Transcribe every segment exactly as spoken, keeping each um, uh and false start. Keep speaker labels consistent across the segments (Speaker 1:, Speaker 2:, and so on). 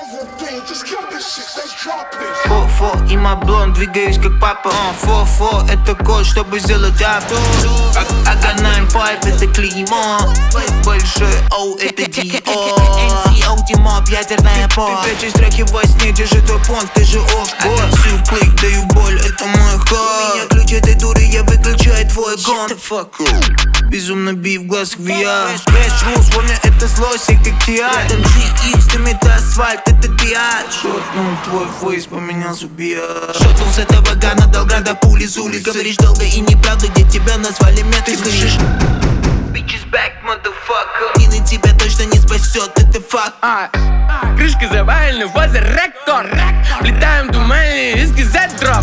Speaker 1: Фо-фо и мой блонд, двигаюсь как папа. Фо-фо, это код, чтобы сделать авто. Ага, найн пять, это клеймо. Большой О, это Диор. эн си о, Тимоп, ядерная пол. Ты прячешь страхи во сне, держи твой понт, ты же оф-босс. Всю клик, даю боль, это мой ход. У меня ключ этой дуры, я выключаю твой гон. Безумно бей в глазах ви ар. Flash rules, помню, это злость, я как ти ай. Рядом джи икс, ты это асфальт, это биач. Шотнул твой фейс, поменялся биар. Шотнул с этого гана, дал града пули зули. Говоришь долго и неправда, где тебя назвали мет. Ты слышишь? Bitches back, motherfucker. И на тебя точно не спасет, это факт.
Speaker 2: а, Крышка завалена, возле рекорд. Влетаем в тумане, риски Z-дроп.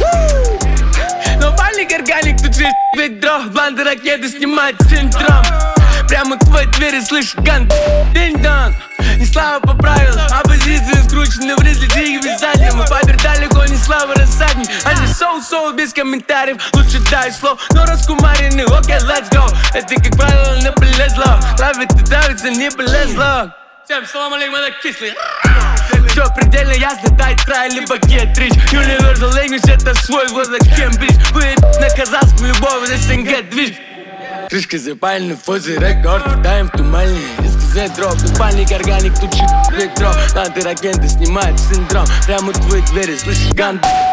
Speaker 2: Но пальник органик, тут же ведь дров. Банды ракеты снимает синдром. Прямо к твоей двери слышу ган. Динь-дон, не слава по правилам. Оппозиция скручена в ризли, двигай задним. Мы побер далеко, не слава рассадник. А здесь соу-соу без комментариев. Лучше дай слов, но раскумарены. Окей, okay, let's go. Это как правило не полезло. Травит и давится, не полезло. Всем салам алейкум, это кислый. Все предельно ясно, дай трай, либо гетрич. Universal Language, это свой возле Кембридж. Вы на казахском любовь, здесь СНГ движ. Крышка запалена, фози рекорд. Влетаем в тумане, риски Z-дроп. Ну пальник органик, тут же ведь дроп. Банды ракеты снимают синдром. Прямо в твоей двери слышишь ган.